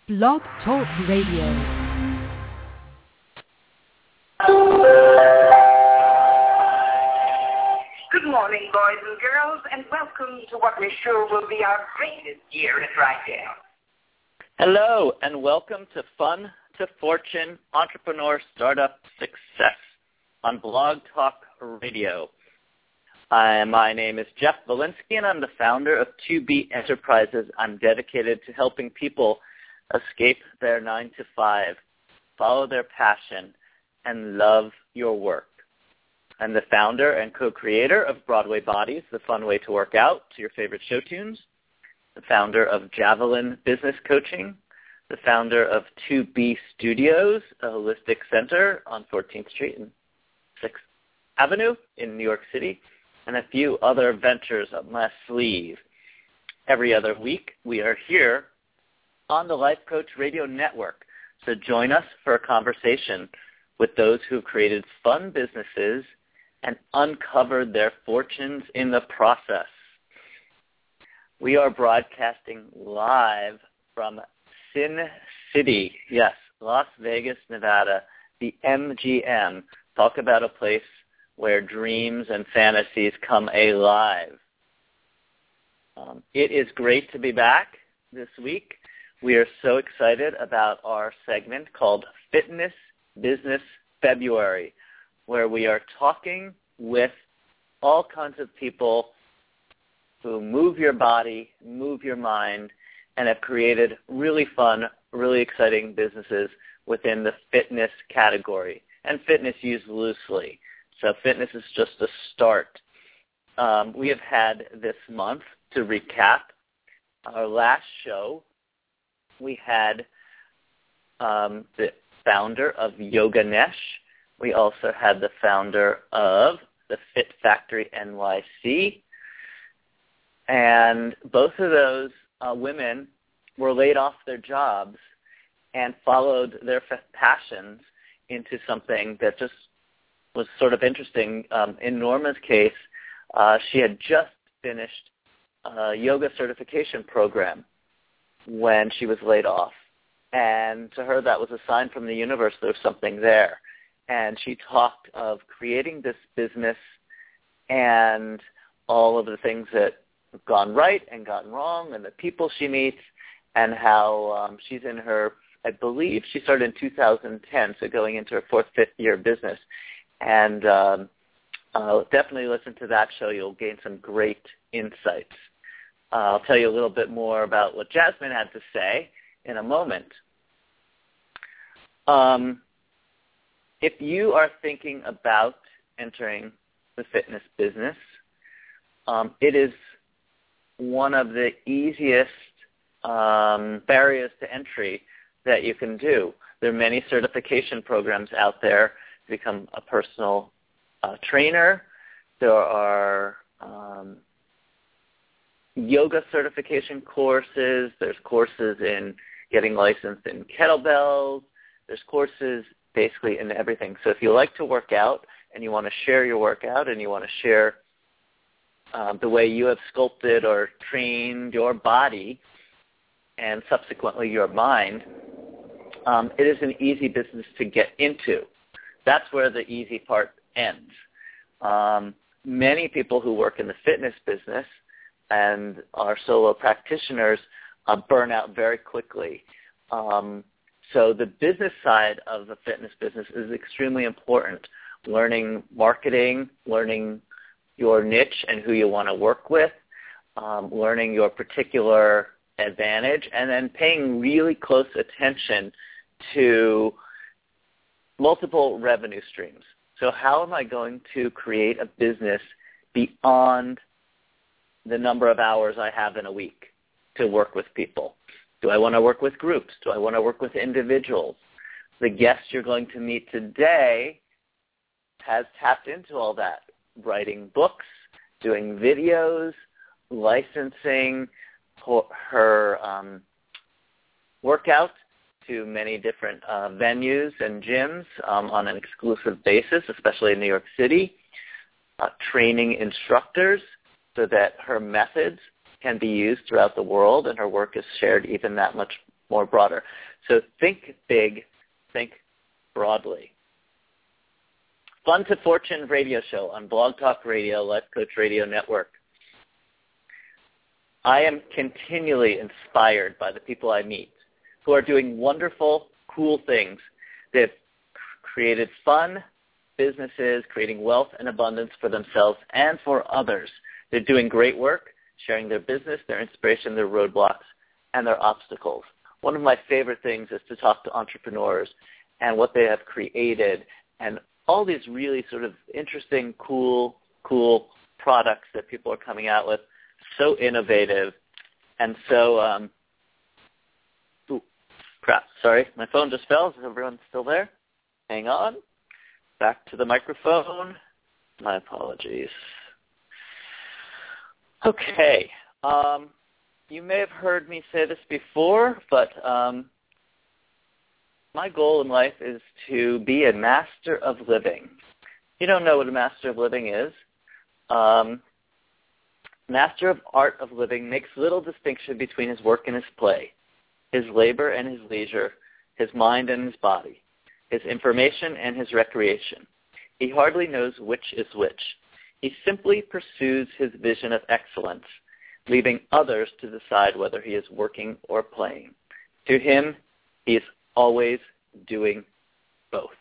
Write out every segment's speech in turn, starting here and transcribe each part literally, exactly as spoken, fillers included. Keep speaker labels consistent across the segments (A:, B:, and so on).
A: Blog Talk Radio.
B: Good morning, boys and girls, and welcome to what we're sure will be our greatest year at Drydale.
C: Hello, and welcome to Fun to Fortune Entrepreneur Startup Success on Blog Talk Radio. Uh, my name is Jeff Valinsky, and I'm the founder of two B Enterprises. I'm dedicated to helping people escape their nine to five, follow their passion, and love your work. I'm the founder and co-creator of Broadway Bodies, the fun way to work out to your favorite show tunes, the founder of Javelin Business Coaching, the founder of two B Studios, a holistic center on fourteenth Street and sixth Avenue in New York City, and a few other ventures up my sleeve. Every other week, we are here on the Life Coach Radio Network. So join us for a conversation with those who have created fun businesses and uncovered their fortunes in the process. We are broadcasting live from Sin City, yes, Las Vegas, Nevada, the M G M. Talk about a place where dreams and fantasies come alive. Um, it is great to be back this week. We are so excited about our segment called Fitness Business February, where we are talking with all kinds of people who move your body, move your mind, and have created really fun, really exciting businesses within the fitness category. And fitness used loosely. So fitness is just a start. Um, we have had this month, to recap, our last show, we had um, the founder of Yoga Nesh. We also had the founder of the Fit Factory N Y C. And both of those uh, women were laid off their jobs and followed their f- passions into something that just was sort of interesting. Um, in Norma's case, uh, she had just finished a yoga certification program when she was laid off. And to her, that was a sign from the universe there was something there. And she talked of creating this business and all of the things that have gone right and gone wrong and the people she meets and how um, she's in her, I believe she started in two thousand ten, so going into her fourth, fifth year of business. And um, uh, definitely listen to that show. You'll gain some great insights. Uh, I'll tell you a little bit more about what Jasmine had to say in a moment. Um, if you are thinking about entering the fitness business, um, it is one of the easiest um, barriers to entry that you can do. There are many certification programs out there to become a personal uh, trainer. There are um, yoga certification courses. There's courses in getting licensed in kettlebells. There's courses basically in everything. So if you like to work out and you want to share your workout and you want to share uh, the way you have sculpted or trained your body and subsequently your mind, um, it is an easy business to get into. That's where the easy part ends. Um, many people who work in the fitness business and are solo practitioners uh, burn out very quickly. Um, so the business side of the fitness business is extremely important. Learning marketing, learning your niche and who you want to work with, um, learning your particular advantage, and then paying really close attention to multiple revenue streams. So how am I going to create a business beyond the number of hours I have in a week to work with people? Do I want to work with groups? Do I want to work with individuals? The guest you're going to meet today has tapped into all that, writing books, doing videos, licensing her um, workout to many different uh, venues and gyms um, on an exclusive basis, especially in New York City, uh, training instructors so that her methods can be used throughout the world and her work is shared even that much more broader. So think big, think broadly. Fun to Fortune radio show on Blog Talk Radio, Life Coach Radio Network. I am continually inspired by the people I meet who are doing wonderful, cool things. They've created fun businesses, creating wealth and abundance for themselves and for others. They're doing great work, sharing their business, their inspiration, their roadblocks, and their obstacles. One of my favorite things is to talk to entrepreneurs and what they have created and all these really sort of interesting, cool, cool products that people are coming out with. So innovative and so, um, ooh, crap, sorry, my phone just fell. Is everyone still there? Hang on. Back to the microphone. My apologies. Okay. Um, you may have heard me say this before, but um, my goal in life is to be a master of living. You don't know what a master of living is. Um, Master of art of living makes little distinction between his work and his play, his labor and his leisure, his mind and his body, his information and his recreation. He hardly knows which is which. He simply pursues his vision of excellence, leaving others to decide whether he is working or playing. To him, he is always doing both.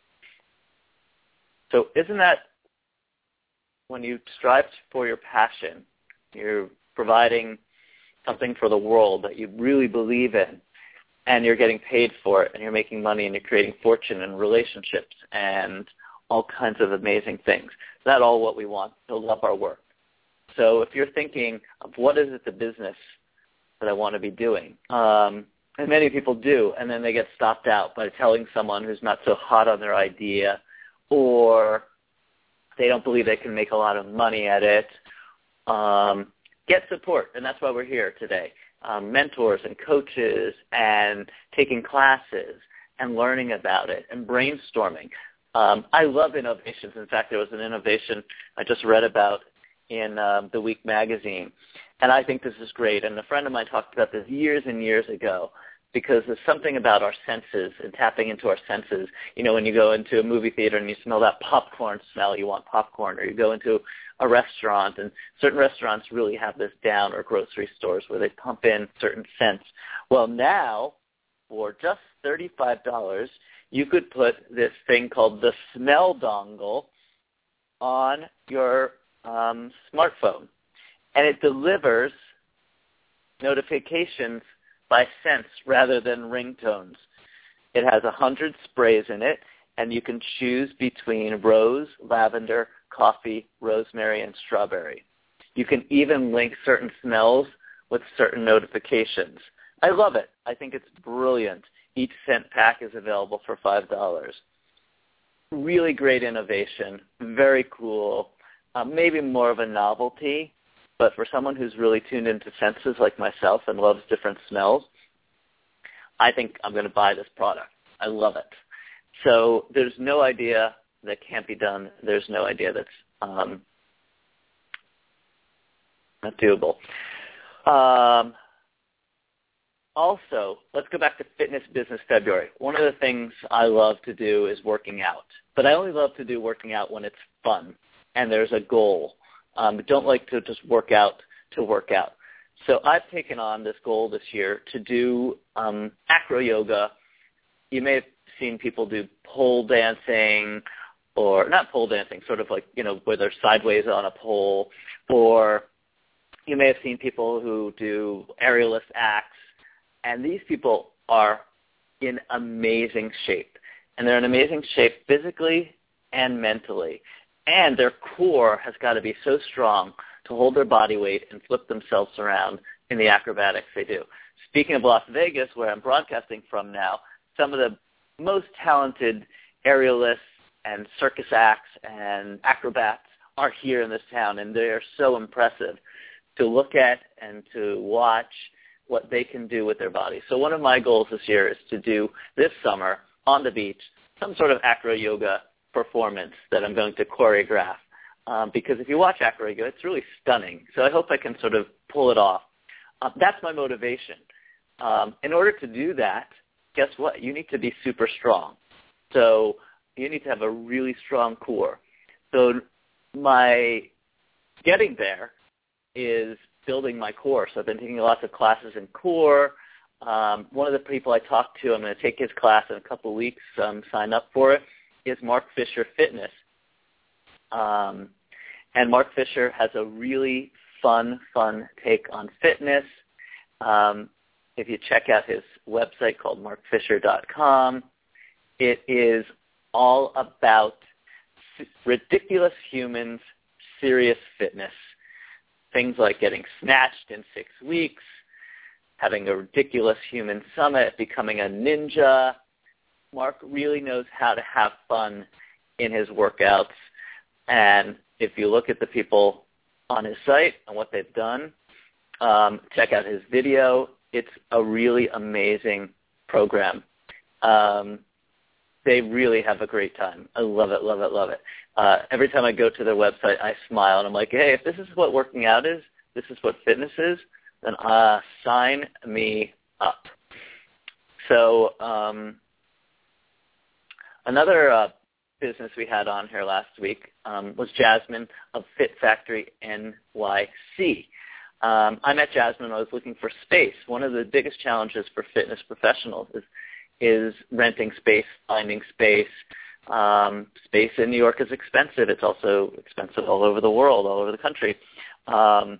C: So isn't that when you strive for your passion, you're providing something for the world that you really believe in, and you're getting paid for it, and you're making money, and you're creating fortune and relationships and all kinds of amazing things. That's all what we want, build up our work. So if you're thinking of what is it the business that I want to be doing, um, and many people do, and then they get stopped out by telling someone who's not so hot on their idea, or they don't believe they can make a lot of money at it. Um, get support, and that's why we're here today. Um, mentors and coaches and taking classes and learning about it and brainstorming. Um, I love innovations. In fact, there was an innovation I just read about in um, The Week magazine, and I think this is great. And a friend of mine talked about this years and years ago, because there's something about our senses and tapping into our senses. You know, when you go into a movie theater and you smell that popcorn smell, you want popcorn, or you go into a restaurant, and certain restaurants really have this down, or grocery stores where they pump in certain scents. Well, now, for just thirty-five dollars, you could put this thing called the Smell Dongle on your um, smartphone, and it delivers notifications by scents rather than ringtones. It has one hundred sprays in it, and you can choose between rose, lavender, coffee, rosemary, and strawberry. You can even link certain smells with certain notifications. I love it. I think it's brilliant. Each scent pack is available for five dollars. Really great innovation, very cool, uh, maybe more of a novelty, but for someone who's really tuned into senses like myself and loves different smells, I think I'm going to buy this product. I love it. So there's no idea that can't be done. There's no idea that's um, not doable. Um, also, let's go back to Fitness Business February. One of the things I love to do is working out, but I only love to do working out when it's fun and there's a goal. Um, don't like to just work out to work out. So I've taken on this goal this year to do um, acro yoga. You may have seen people do pole dancing, or not pole dancing, sort of like, you know, where they're sideways on a pole, or you may have seen people who do aerialist acts, and these people are in amazing shape. And they're in amazing shape physically and mentally. And their core has got to be so strong to hold their body weight and flip themselves around in the acrobatics they do. Speaking of Las Vegas, where I'm broadcasting from now, some of the most talented aerialists and circus acts and acrobats are here in this town, and they are so impressive to look at and to watch what they can do with their body. So one of my goals this year is to do this summer on the beach some sort of acro yoga performance that I'm going to choreograph. Um, because if you watch acro yoga, it's really stunning. So I hope I can sort of pull it off. Uh, that's my motivation. um, in order to do that, guess what? You need to be super strong. So you need to have a really strong core. So my getting there is building my core. So I've been taking lots of classes in core. Um, one of the people I talked to, I'm going to take his class in a couple of weeks, um, sign up for it, is Mark Fisher Fitness. Um, and Mark Fisher has a really fun, fun take on fitness. Um, if you check out his website called mark fisher dot com, it is all about ridiculous humans, serious fitness. Things like getting snatched in six weeks, having a ridiculous human summit, becoming a ninja. Mark really knows how to have fun in his workouts. And if you look at the people on his site and what they've done, um, check out his video. It's a really amazing program. Um, they really have a great time. I love it, love it, love it. Uh, every time I go to their website, I smile, and I'm like, hey, if this is what working out is, this is what fitness is, then uh, sign me up. So um, another uh, business we had on here last week um, was Jasmine of Fit Factory N Y C. Um, I met Jasmine when I was looking for space. One of the biggest challenges for fitness professionals is is renting space, finding space. Um, space in New York is expensive. It's also expensive all over the world, all over the country. Um,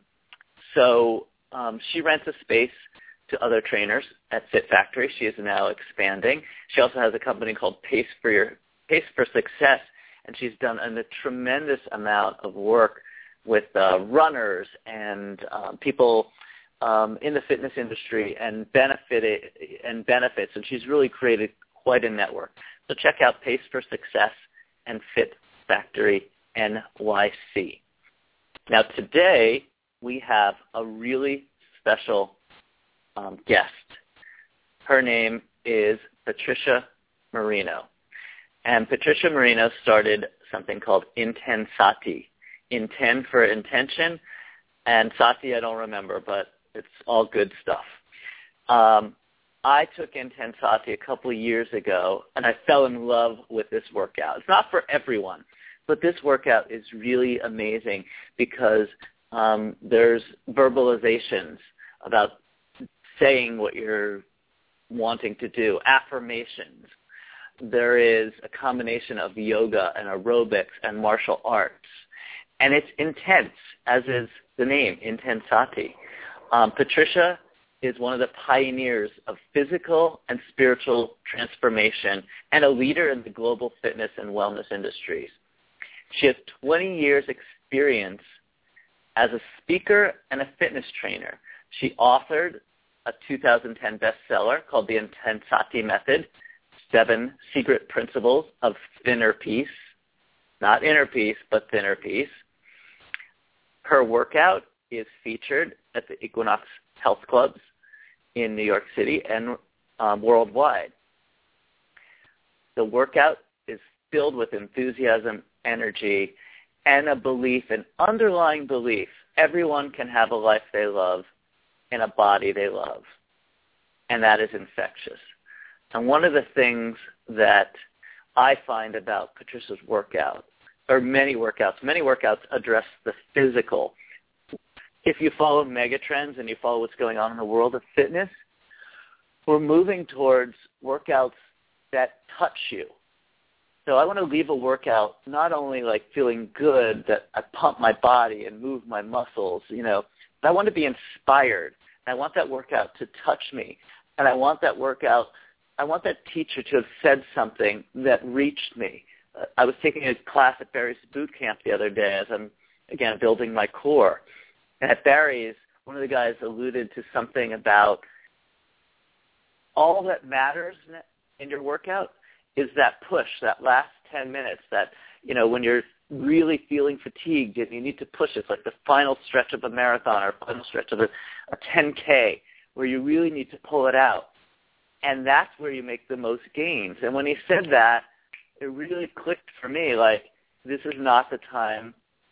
C: so um, she rents a space to other trainers at Fit Factory. She is now expanding. She also has a company called Pace for Your Pace for Success, and she's done a tremendous amount of work with uh, runners and um, people um, in the fitness industry and benefited and benefits, and she's really created quite a network. So check out Pace for Success and Fit Factory N Y C. Now today we have a really special um, guest. Her name is Patricia Marino. And Patricia Marino started something called Intensati. Inten for intention, and Sati I don't remember, but it's all good stuff. Um, I took Intensati a couple of years ago, and I fell in love with this workout. It's not for everyone, but this workout is really amazing because um, there's verbalizations about saying what you're wanting to do, affirmations. There is a combination of yoga and aerobics and martial arts. And it's intense, as is the name, Intensati. Um, Patricia is one of the pioneers of physical and spiritual transformation and a leader in the global fitness and wellness industries. She has twenty years experience as a speaker and a fitness trainer. She authored a two thousand ten bestseller called The Intensati Method, Seven Secret Principles of Thinner Peace. Not inner peace, but thinner peace. Her workout is featured at the Equinox Health Clubs in New York City and um, worldwide. The workout is filled with enthusiasm, energy, and a belief, an underlying belief. Everyone can have a life they love in a body they love, and that is infectious. And one of the things that I find about Patricia's workout, or many workouts, many workouts address the physical. If you follow megatrends and you follow what's going on in the world of fitness, we're moving towards workouts that touch you. So I want to leave a workout not only like feeling good that I pump my body and move my muscles, you know, but I want to be inspired. I want that workout to touch me. And I want that workout, I want that teacher to have said something that reached me. I was taking a class at Barry's Boot Camp the other day as I'm, again, building my core. And at Barry's, one of the guys alluded to something about all that matters in your workout is that push, that last ten minutes, that, you know, when you're really feeling fatigued and you need to push. It's like the final stretch of a marathon or final stretch of a, a ten K where you really need to pull it out. And that's where you make the most gains. And when he said that, it really clicked for me, like, this is not the time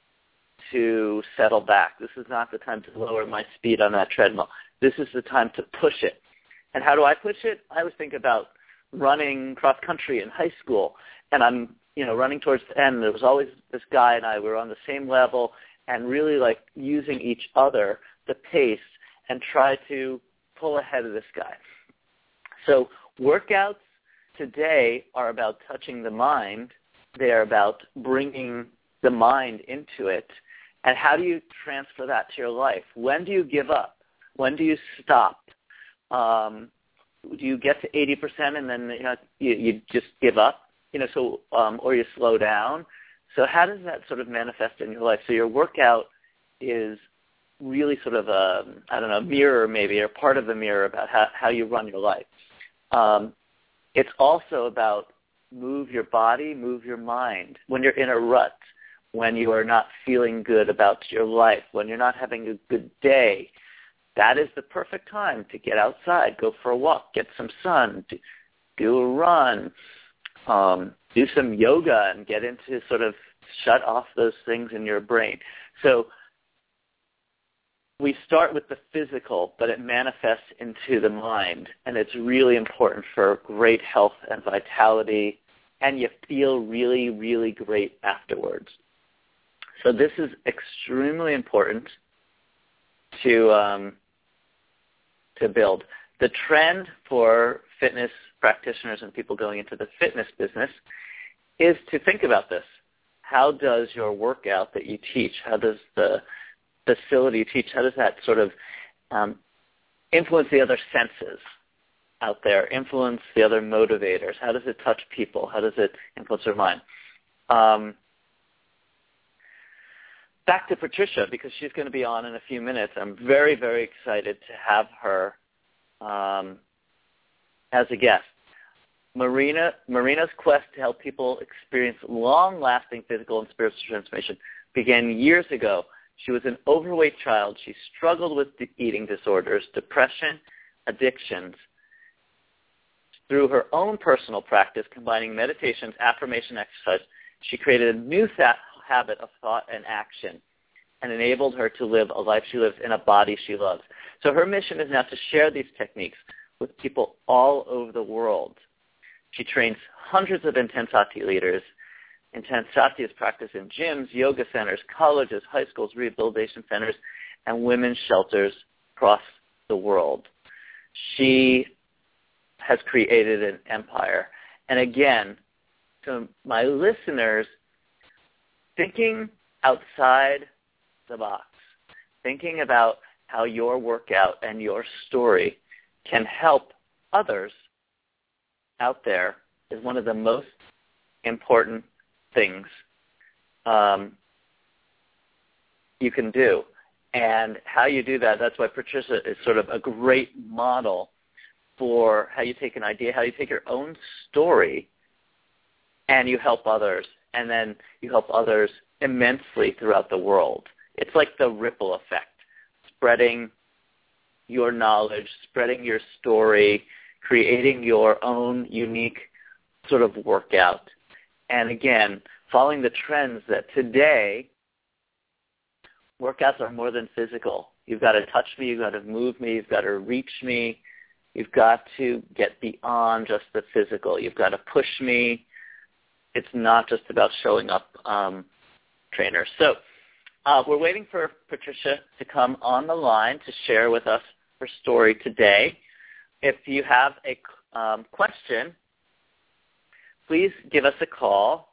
C: to settle back. This is not the time to lower my speed on that treadmill. This is the time to push it. And how do I push it? I always think about running cross country in high school, and I'm, you know, running towards the end. There was always this guy and I were on the same level, and really like using each other, the pace, and try to pull ahead of this guy. So workouts today are about touching the mind. They are about bringing the mind into it. And how do you transfer that to your life? When do you give up? When do you stop? Um, do you get to eighty percent and then you know you, you just give up? You know, so um, or you slow down. So how does that sort of manifest in your life? So your workout is really sort of a, I don't know, mirror maybe, or part of the mirror about how, how you run your life. Um, it's also about move your body, move your mind. When you're in a rut, when you are not feeling good about your life, when you're not having a good day, that is the perfect time to get outside, go for a walk, get some sun, do, do a run, um, do some yoga and get into sort of shut off those things in your brain. So we start with the physical, but it manifests into the mind, and it's really important for great health and vitality, and you feel really, really great afterwards. So this is extremely important to um, to build. The trend for fitness practitioners and people going into the fitness business is to think about this. How does your workout that you teach, how does the facility you teach, how does that sort of um, influence the other senses out there, influence the other motivators? How does it touch people? How does it influence their mind? Um, back to Patricia, because she's going to be on in a few minutes. I'm very, very excited to have her um, as a guest. Marina, Marina's quest to help people experience long-lasting physical and spiritual transformation began years ago. She was an overweight child. She struggled with eating disorders, depression, addictions. Through her own personal practice, combining meditations, affirmation, exercise, she created a new th- habit of thought and action and enabled her to live a life she lives in a body she loves. So her mission is now to share these techniques with people all over the world. She trains hundreds of Intensati leaders. Intensati is practiced in gyms, yoga centers, colleges, high schools, rehabilitation centers, and women's shelters across the world. She has created an empire. And again, to my listeners, thinking outside the box, thinking about how your workout and your story can help others out there is one of the most important things um, you can do. And how you do that, that's why Patricia is sort of a great model for how you take an idea, how you take your own story and you help others, and then you help others immensely throughout the world. It's like the ripple effect, spreading your knowledge, spreading your story, creating your own unique sort of workout. And again, following the trends that today, workouts are more than physical. You've got to touch me, you've got to move me, you've got to reach me, you've got to get beyond just the physical. You've got to push me. It's not just about showing up um, trainers. So uh, we're waiting for Patricia to come on the line to share with us her story today. If you have a um, question, please give us a call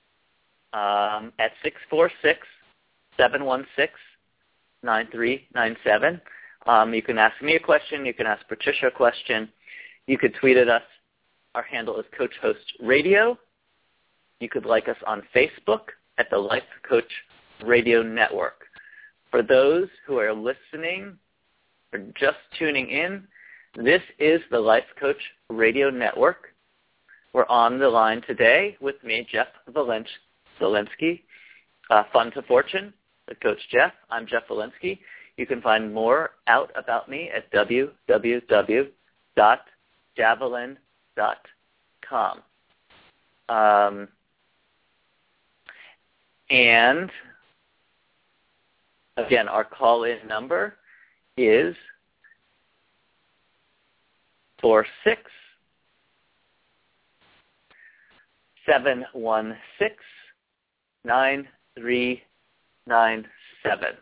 C: um, at six four six, seven one six, nine three nine seven. Um, you can ask me a question. You can ask Patricia a question. You could tweet at us. Our handle is Coach Host Radio. You could like us on Facebook at the Life Coach Radio Network. For those who are listening or just tuning in, this is the Life Coach Radio Network. We're on the line today with me, Jeff Valensky, uh, Fun to Fortune, the Coach Jeff. I'm Jeff Valensky. You can find more out about me at w w w dot javelin dot com. Um, and, again, our call-in number is four six, seven one six, nine three nine seven.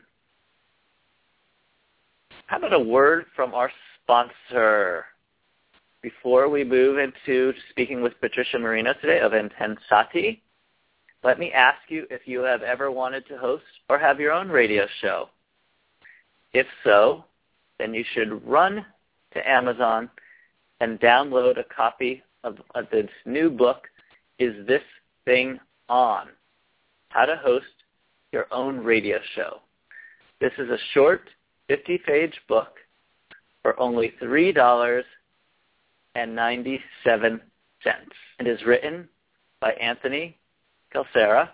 C: How about a word from our sponsor? Before we move into speaking with Patricia Marino today of Intensati, let me ask you if you have ever wanted to host or have your own radio show. If so, then you should run to Amazon and download a copy of, of this new book, Is This Thing On? How to Host Your Own Radio Show. This is a short fifty-page book for only three dollars and ninety-seven cents. It is written by Anthony Calcera.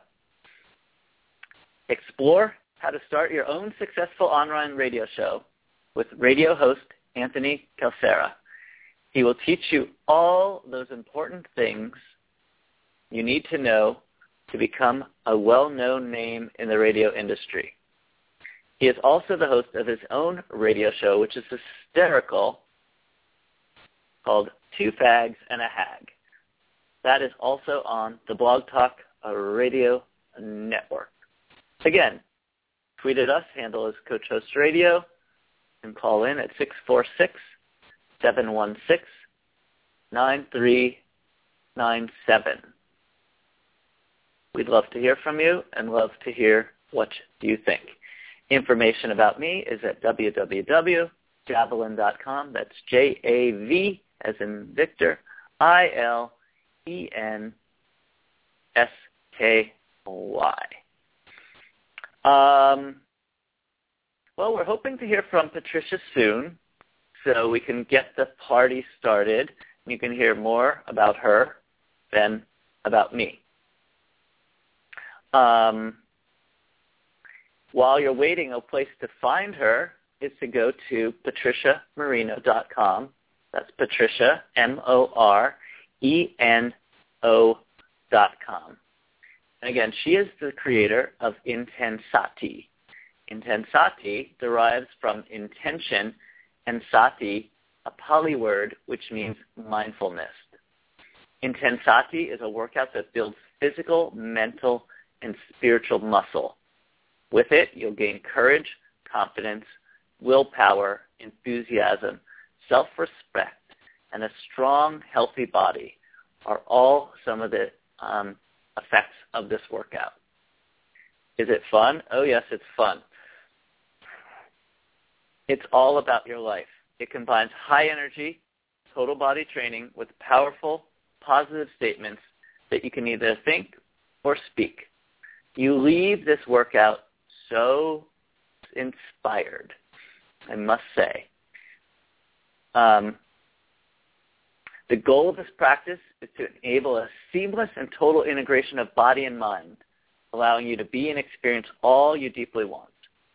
C: Explore how to start your own successful online radio show with radio host Anthony Calcera. He will teach you all those important things you need to know to become a well-known name in the radio industry. He is also the host of his own radio show, which is hysterical, called Two Fags and a Hag. That is also on the Blog Talk Radio Network. Again, tweet at us, handle is Coach Host Radio, and call in at six four six, seven one six, nine three nine seven. We'd love to hear from you and love to hear what you think. Information about me is at w w w dot javelin dot com. That's J A V as in Victor, I L E N S K Y. Um, well, we're hoping to hear from Patricia soon so we can get the party started. You can hear more about her than about me. Um, while you're waiting, a place to find her is to go to patricia marino dot com. That's Patricia, M O R E N O dot com. And again, she is the creator of Intensati. Intensati derives from intention and sati, a Pali word which means mindfulness. Intensati is a workout that builds physical, mental, and spiritual muscle. With it, you'll gain courage, confidence, willpower, enthusiasm, self-respect, and a strong, healthy body are all some of the um, effects of this workout. Is it fun? Oh, yes, it's fun. It's all about your life. It combines high energy, total body training with powerful, positive statements that you can either think or speak. You leave this workout so inspired, I must say. Um, the goal of this practice is to enable a seamless and total integration of body and mind, allowing you to be and experience all you deeply want.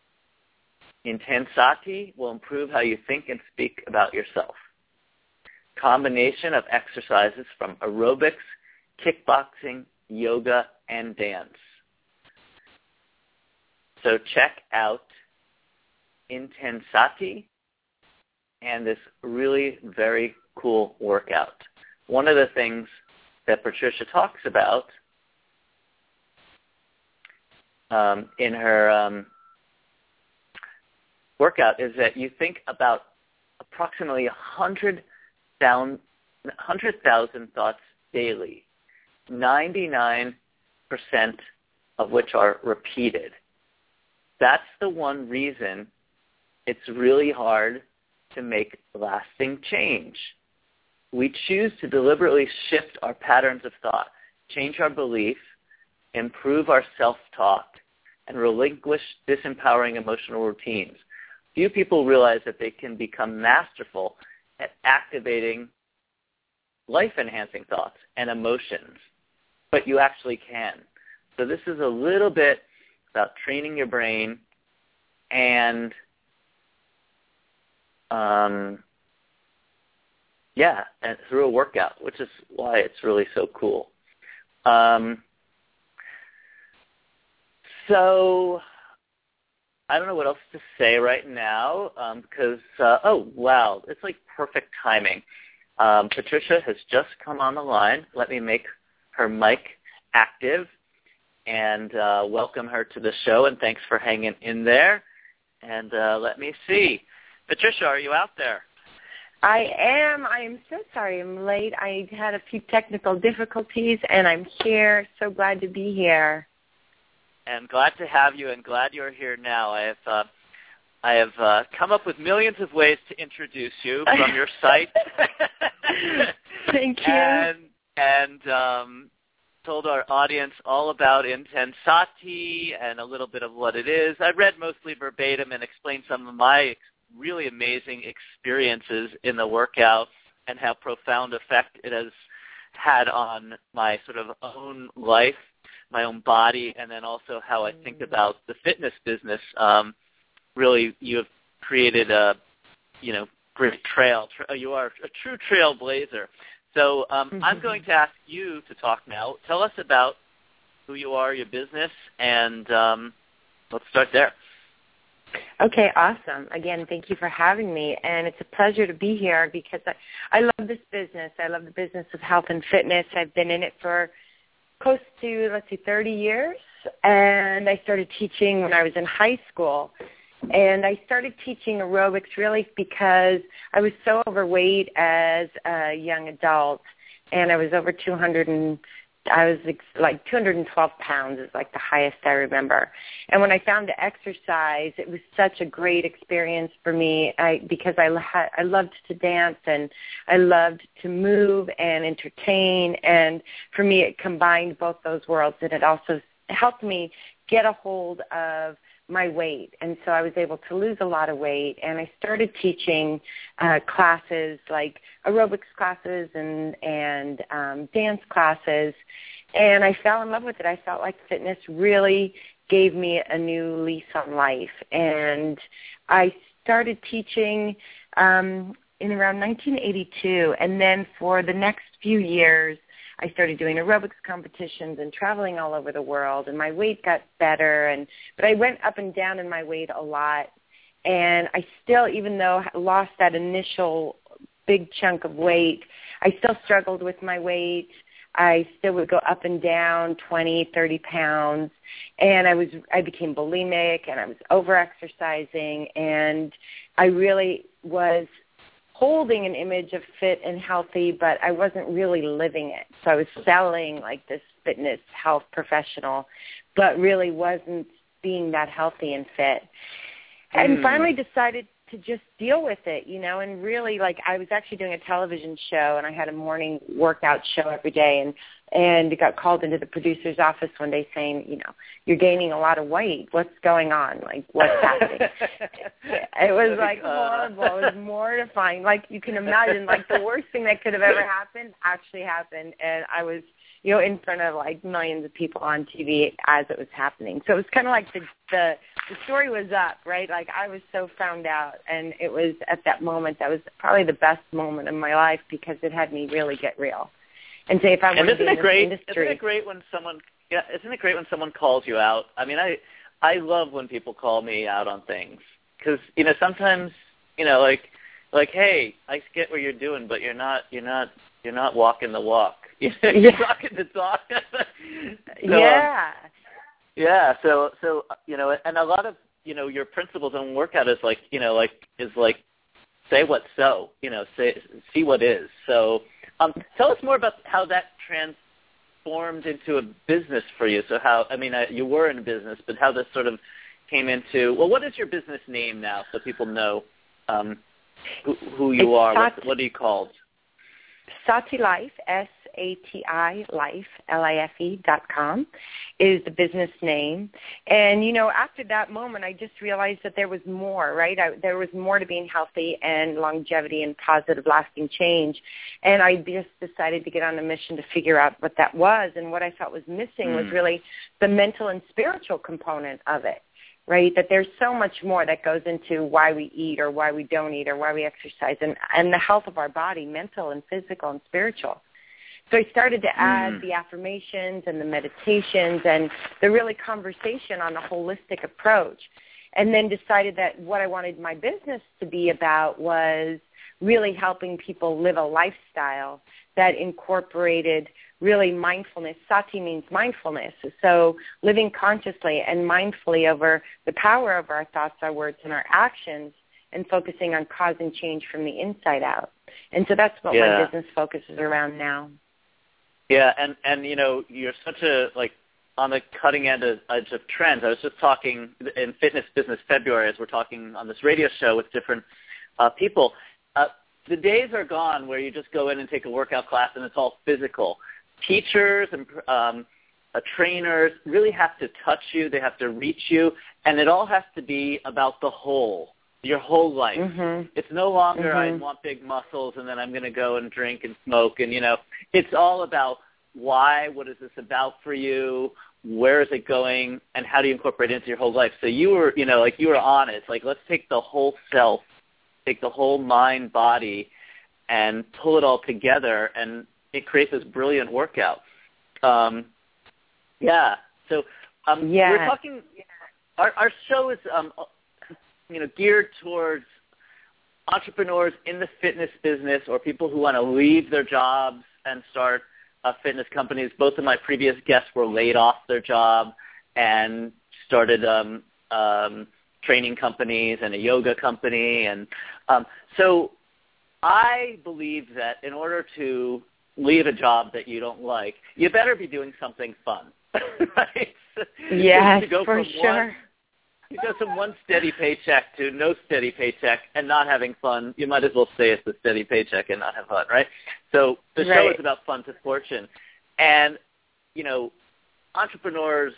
C: Intensati will improve how you think and speak about yourself. Combination of exercises from aerobics, kickboxing, yoga, and dance. So check out Intensati and this really very cool workout. One of the things that Patricia talks about um, in her um, workout is that you think about approximately one hundred thousand thoughts daily, ninety-nine percent of which are repeated. That's the one reason it's really hard to make lasting change. We choose to deliberately shift our patterns of thought, change our belief, improve our self-talk, and relinquish disempowering emotional routines. Few people realize that they can become masterful at activating life-enhancing thoughts and emotions, but you actually can. So this is a little bit about training your brain and um, yeah, and through a workout, which is why it's really so cool. Um, so I don't know what else to say right now because, um, uh, oh, wow, it's like perfect timing. Um, Patricia has just come on the line. Let me make her mic active and uh, welcome her to the show, and thanks for hanging in there. And uh, let me see. Patricia, are you out there?
D: I am. I am so sorry I'm late. I had a few technical difficulties, and I'm here. So glad to be here.
C: And glad to have you, and glad you're here now. I have uh, I have uh, come up with millions of ways to introduce you from your site.
D: Thank you.
C: And, and um, told our audience all about Intensati and a little bit of what it is. I read mostly verbatim and explained some of my really amazing experiences in the workout and how profound effect it has had on my sort of own life, my own body, and then also how I think about the fitness business. Um, really, you have created a, you know, great trail. You are a true trailblazer. So um, mm-hmm. I'm going to ask you to talk now. Tell us about who you are, your business, and um, let's start there.
D: Okay, awesome. Again, thank you for having me, and it's a pleasure to be here because I, I love this business. I love the business of health and fitness. I've been in it for close to, let's see, thirty years, and I started teaching when I was in high school. And I started teaching aerobics really because I was so overweight as a young adult, and I was over two hundred and I was like two hundred twelve pounds is like the highest I remember. And when I found the exercise, it was such a great experience for me I, because I, I loved to dance and I loved to move and entertain. And for me, it combined both those worlds, and it also helped me get a hold of my weight. And so I was able to lose a lot of weight, and I started teaching uh, classes like aerobics classes and, and um, dance classes, and I fell in love with it. I felt like fitness really gave me a new lease on life, and I started teaching um, in around nineteen eighty-two, and then for the next few years, I started doing aerobics competitions and traveling all over the world, and my weight got better. And but I went up and down in my weight a lot, and I still, even though I lost that initial big chunk of weight, I still struggled with my weight. I still would go up and down twenty, thirty pounds, and I was I became bulimic, and I was over-exercising, and I really was holding an image of fit and healthy, but I wasn't really living it. So I was selling like this fitness health professional, but really wasn't being that healthy and fit. Mm. And finally decided to just deal with it, you know, and really like I was actually doing a television show, and I had a morning workout show every day, and and got called into the producer's office one day saying, you know, you're gaining a lot of weight. What's going on? Like, what's happening? It was like horrible. It was mortifying. Like you can imagine, like the worst thing that could have ever happened actually happened, and I was, you know, in front of like millions of people on T V as it was happening. So it was kind of like the, the the story was up, right? Like I was so found out, and it was at that moment that was probably the best moment in my life because it had me really get real and say if I want to be in this
C: great,
D: industry.
C: Isn't it great when someone? Yeah, isn't it great when someone calls you out? I mean, I I love when people call me out on things because you know sometimes you know like like hey, I get what you're doing, but you're not you're not you're not walking the walk. You're
D: yeah.
C: talking the talk. so,
D: yeah.
C: Um, yeah. So, so you know, and a lot of you know your principles on workout is like you know like is like say what's so you know say see what is. So, um, tell us more about how that transformed into a business for you. So how I mean uh, you were in business, but how this sort of came into well, what is your business name now so people know um, who, who you
D: it's
C: are?
D: Sati,
C: what, what are you called?
D: Sati Life, S A T I Life, L I F E dot com is the business name. And, you know, after that moment, I just realized that there was more, right? I, there was more to being healthy and longevity and positive lasting change. And I just decided to get on a mission to figure out what that was. And what I felt was missing mm. was really the mental and spiritual component of it. Right, that there's so much more that goes into why we eat or why we don't eat or why we exercise and, and the health of our body, mental and physical and spiritual. So I started to add mm. the affirmations and the meditations and the really conversation on a holistic approach, and then decided that what I wanted my business to be about was really helping people live a lifestyle that incorporated really mindfulness. Sati means mindfulness. So living consciously and mindfully over the power of our thoughts, our words, and our actions, and focusing on causing change from the inside out. And so that's what
C: yeah.
D: my business focuses around now.
C: Yeah, and, and you know, you're such a, like, on the cutting edge of, edge of trends. I was just talking in Fitness Business February as we're talking on this radio show with different uh, people. Uh, the days are gone where you just go in and take a workout class and it's all physical. Teachers and um, uh, trainers really have to touch you. They have to reach you. And it all has to be about the whole, your whole life.
D: Mm-hmm.
C: It's no longer
D: mm-hmm.
C: I want big muscles and then I'm going to go and drink and smoke. And, you know, it's all about why, what is this about for you, where is it going, and how do you incorporate it into your whole life? So you were, you know, like you were on it. It's like, let's take the whole self, take the whole mind, body, and pull it all together, and it creates this brilliant workout. Um, yeah. So um,
D: yeah.
C: we're talking, our, our show is, um, you know, geared towards entrepreneurs in the fitness business or people who want to leave their jobs and start Uh, fitness companies. Both of my previous guests were laid off their job and started um, um, training companies and a yoga company. And um, so I believe that in order to leave a job that you don't like, you better be doing something fun. Right?
D: Yes,
C: to go
D: for
C: from
D: sure.
C: One, you go from one steady paycheck to no steady paycheck and not having fun. You might as well stay at the steady paycheck and not have fun, right? So the show
D: right.
C: is about fun to fortune. And, you know, entrepreneurs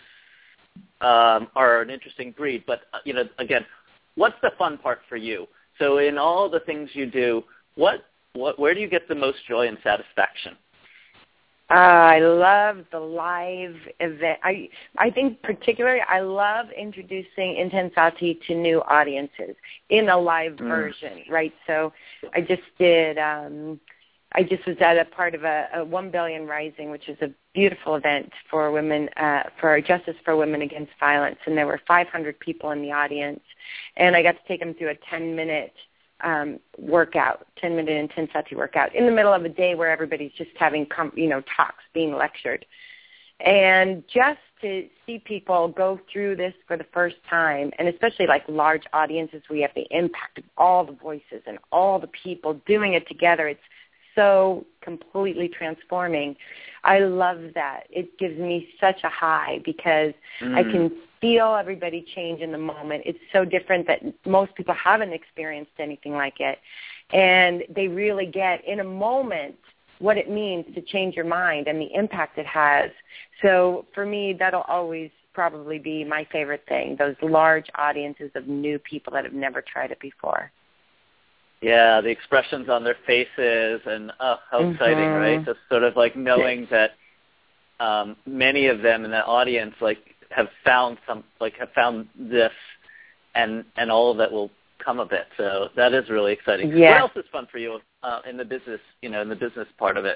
C: um, are an interesting breed. But, uh, you know, again, what's the fun part for you? So in all the things you do, what, what where do you get the most joy and satisfaction?
D: Uh, I love the live event. I I think particularly I love introducing Intensati to new audiences in a live mm. version, right? So I just did, um, I just was at a part of a, a One Billion Rising, which is a beautiful event for women, uh, for Justice for Women Against Violence, and there were five hundred people in the audience, and I got to take them through a ten-minute Um, workout, ten-minute Intensati workout in the middle of a day where everybody's just having, com- you know, talks, being lectured. And just to see people go through this for the first time, and especially like large audiences where you have the impact of all the voices and all the people doing it together, it's so completely transforming. I love that. It gives me such a high because mm. I can feel everybody change in the moment. It's so different that most people haven't experienced anything like it. And they really get in a moment what it means to change your mind and the impact it has. So for me, that'll always probably be my favorite thing, those large audiences of new people that have never tried it before.
C: Yeah, the expressions on their faces and oh, how mm-hmm. exciting, right? Just sort of like knowing yes. that um, many of them in the audience like have found some, like have found this, and and all that will come of it. So that is really exciting.
D: Yeah.
C: What else is fun for you uh, in the business? You know, in the business part of it.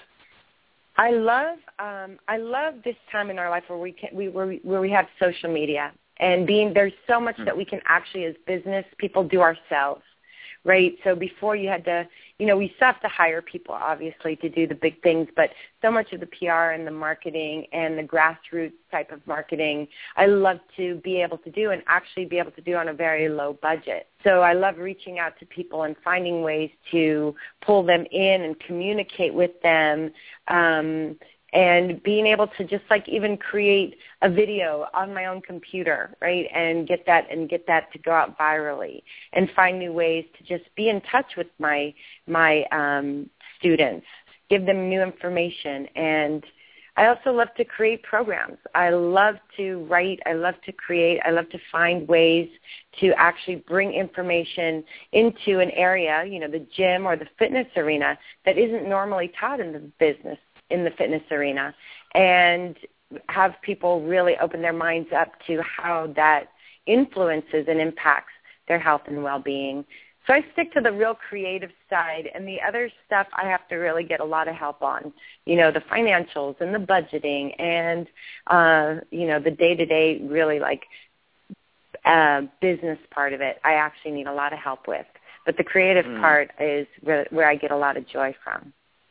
D: I love um, I love this time in our life where we can we where we, where we have social media and being there's so much mm-hmm. that we can actually as business people do ourselves. Right. So before you had to, you know, we still have to hire people, obviously, to do the big things, but so much of the P R and the marketing and the grassroots type of marketing, I love to be able to do and actually be able to do on a very low budget. So I love reaching out to people and finding ways to pull them in and communicate with them, um, and being able to just like even create a video on my own computer, right, and get that and get that to go out virally, and find new ways to just be in touch with my my um, students, give them new information. And I also love to create programs. I love to write. I love to create. I love to find ways to actually bring information into an area, you know, the gym or the fitness arena that isn't normally taught in the business, in the fitness arena, and have people really open their minds up to how that influences and impacts their health and well-being. So I stick to the real creative side, and the other stuff I have to really get a lot of help on, you know, the financials and the budgeting and, uh, you know, the day-to-day really like uh, business part of it I actually need a lot of help with. But the creative
C: mm.
D: part is where, where I get a lot of joy from.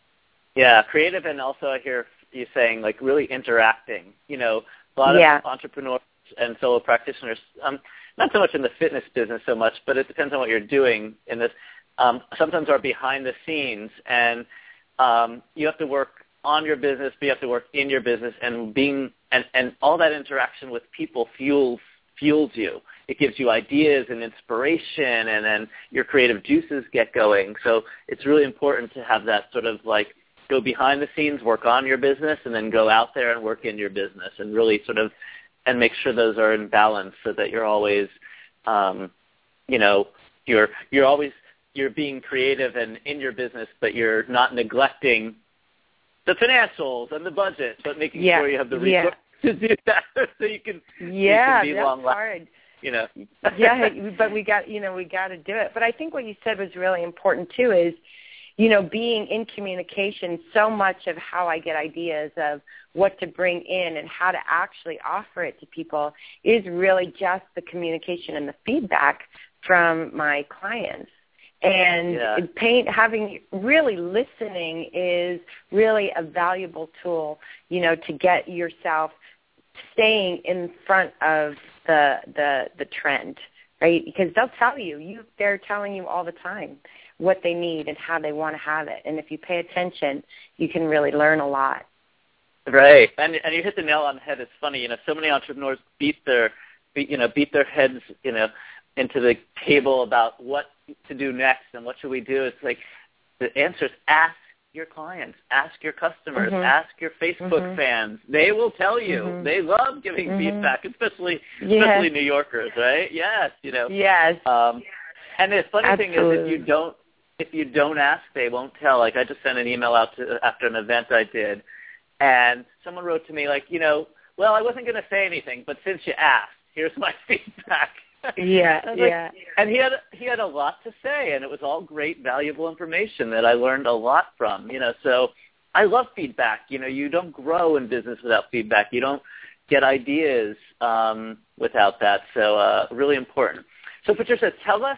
C: Yeah, creative, and also I hear you saying, like, really interacting. You know, a lot
D: yeah.
C: of entrepreneurs and solo practitioners, um, not so much in the fitness business so much, but it depends on what you're doing in this, um, sometimes are behind the scenes, and um, you have to work on your business, but you have to work in your business, and being and, and all that interaction with people fuels fuels you. It gives you ideas and inspiration, and then your creative juices get going. So it's really important to have that sort of like go behind the scenes, work on your business, and then go out there and work in your business, and really sort of and make sure those are in balance so that you're always, um, you know, you're you're always you're being creative and in your business, but you're not neglecting the financials and the budget, but making
D: yeah.
C: sure you have the
D: yeah.
C: resources to do that, so you can
D: yeah,
C: you can be
D: that's
C: long
D: hard.
C: You know.
D: yeah, but we got you know we got to do it. But I think what you said was really important too. Is you know being in communication. So much of how I get ideas of what to bring in and how to actually offer it to people is really just the communication and the feedback from my clients. And
C: yeah.
D: paint, having really listening is really a valuable tool, you know, to get yourself staying in front of the the the trend, right? Because they'll tell you, you they're telling you all the time what they need and how they want to have it. And if you pay attention, you can really learn a lot.
C: Right, and and you hit the nail on the head. It's funny, you know, so many entrepreneurs beat their, beat, you know, beat their heads, you know, into the table about what to do next and what should we do. It's like the answer is ask your clients, ask your customers,
D: mm-hmm.
C: ask your Facebook
D: mm-hmm.
C: fans. They will tell you.
D: Mm-hmm.
C: They love giving
D: mm-hmm.
C: feedback, especially
D: yes.
C: especially New Yorkers, right? Yes, you know.
D: Yes.
C: Um, and the funny
D: Absolutely.
C: thing is, if you don't if you don't ask, they won't tell. Like I just sent an email out to, after an event I did, and someone wrote to me like, you know, well, I wasn't going to say anything, but since you asked, here's my feedback.
D: Yeah, yeah.
C: Like, and he had he had a lot to say, and it was all great, valuable information that I learned a lot from. You know, so I love feedback. You know, you don't grow in business without feedback. You don't get ideas um, without that. So uh, really important. So Patricia, tell us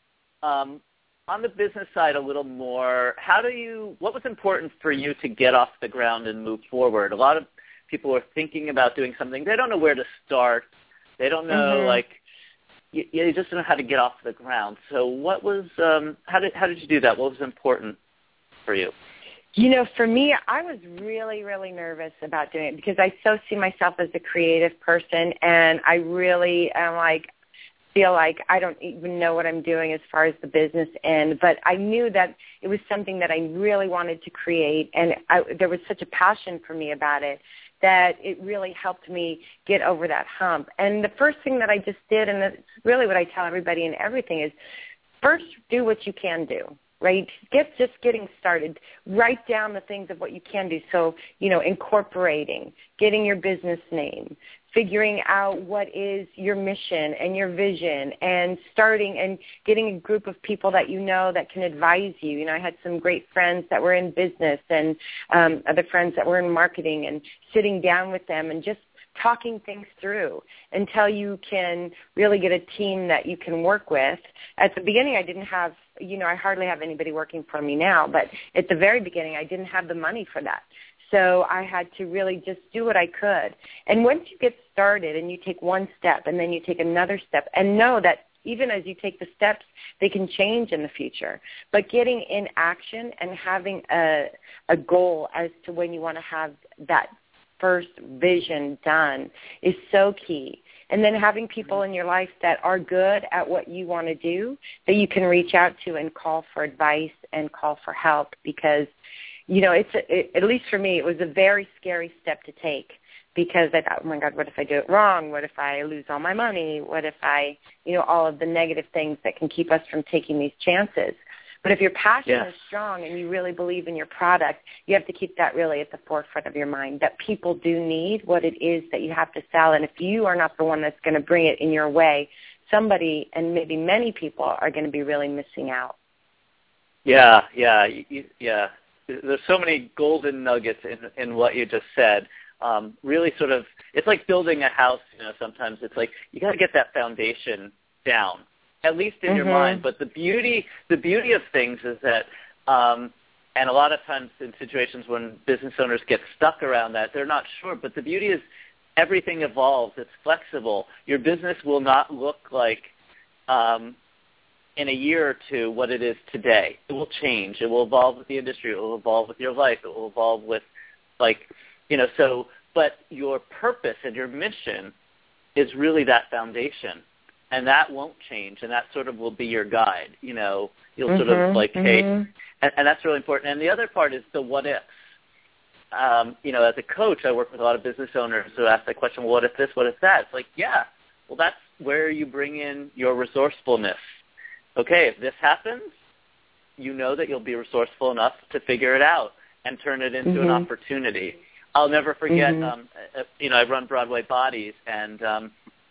C: um, on the business side a little more. How do you? What was important for you to get off the ground and move forward? A lot of people are thinking about doing something. They don't know where to start. They don't know
D: mm-hmm.
C: like. You, you just don't know how to get off the ground. So what was, um, how did how did you do that? What was important for you?
D: You know, for me, I was really, really nervous about doing it because I so see myself as a creative person, and I really am like, feel like I don't even know what I'm doing as far as the business end, but I knew that it was something that I really wanted to create, and I, there was such a passion for me about it that it really helped me get over that hump. And the first thing that I just did, and it's really what I tell everybody in everything, is first do what you can do, right? Get just getting started. Write down the things of what you can do. So, you know, incorporating, getting your business name, figuring out what is your mission and your vision, and starting and getting a group of people that you know that can advise you. You know, I had some great friends that were in business and um, other friends that were in marketing, and sitting down with them and just talking things through until you can really get a team that you can work with. At the beginning, I didn't have, you know, I hardly have anybody working for me now, but at the very beginning, I didn't have the money for that. So I had to really just do what I could. And once you get started and you take one step and then you take another step, and know that even as you take the steps, they can change in the future. But getting in action and having a, a goal as to when you want to have that first vision done is so key. And then having people in your life that are good at what you want to do, that you can reach out to and call for advice and call for help, because you know, it's a, it, at least for me, it was a very scary step to take, because I thought, oh my God, what if I do it wrong? What if I lose all my money? What if I, you know, all of the negative things that can keep us from taking these chances. But if your passion
C: yeah.
D: is strong and you really believe in your product, you have to keep that really at the forefront of your mind, that people do need what it is that you have to sell. And if you are not the one that's going to bring it in your way, somebody, and maybe many people, are going to be really missing out.
C: Yeah, yeah, you, yeah. There's so many golden nuggets in, in what you just said. Um, really sort of, it's like building a house, you know, sometimes it's like you got to get that foundation down. at least in
D: mm-hmm.
C: your mind. But the beauty, the beauty of things is that, um, and a lot of times in situations when business owners get stuck around that, they're not sure. But the beauty is everything evolves. It's flexible. Your business will not look like um, in a year or two what it is today. It will change. It will evolve with the industry. It will evolve with your life. It will evolve with, like, you know, so, but your purpose and your mission is really that foundation. And that won't change, and that sort of will be your guide. You know, you'll
D: mm-hmm,
C: sort of like,
D: mm-hmm.
C: hey, and, and that's really important. And the other part is the what ifs. Um, you know, as a coach, I work with a lot of business owners who ask that question, well, what if this, what if that? It's like, yeah, well, that's where you bring in your resourcefulness. Okay, if this happens, you know that you'll be resourceful enough to figure it out and turn it into
D: mm-hmm.
C: an opportunity. I'll never forget,
D: mm-hmm.
C: um, you know, I run Broadway Bodies, and um,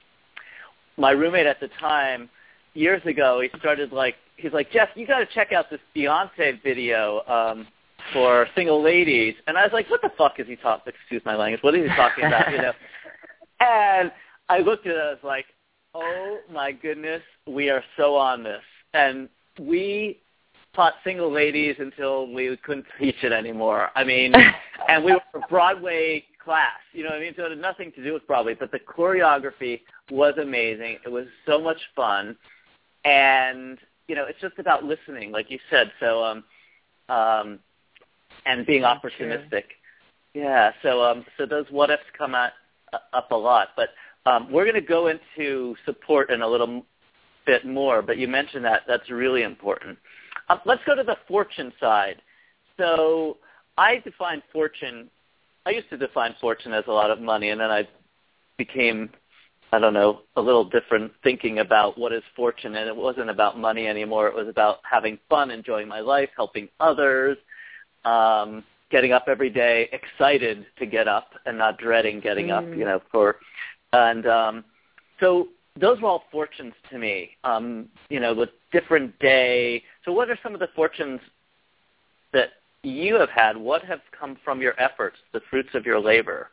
C: my roommate at the time, years ago, he started like, he's like, Jeff, you got to check out this Beyonce video um, for single ladies. And I was like, what the fuck is he talking, excuse my language, what is he talking about, you know? And I looked at it, I was like, oh my goodness, we are so on this. And we taught single ladies until we couldn't teach it anymore. I mean, and we were a Broadway class, you know what I mean? So it had nothing to do with Broadway, but the choreography was amazing. It was so much fun. And, you know, it's just about listening, like you said, so, um, um, and being
D: That's
C: opportunistic.
D: true.
C: Yeah, so um, so those what-ifs come at, uh, up a lot. But um, we're going to go into support in a little bit more, but you mentioned that. That's really important. Um, let's go to the fortune side. So I define fortune, I used to define fortune as a lot of money, and then I became, I don't know, a little different thinking about what is fortune, and it wasn't about money anymore. It was about having fun, enjoying my life, helping others, um, getting up every day, excited to get up and not dreading getting
D: mm.
C: up, you know, for, and um, so those were all fortunes to me, um, you know, with different day. So what are some of the fortunes that you have had? What have come from your efforts, the fruits of your labor?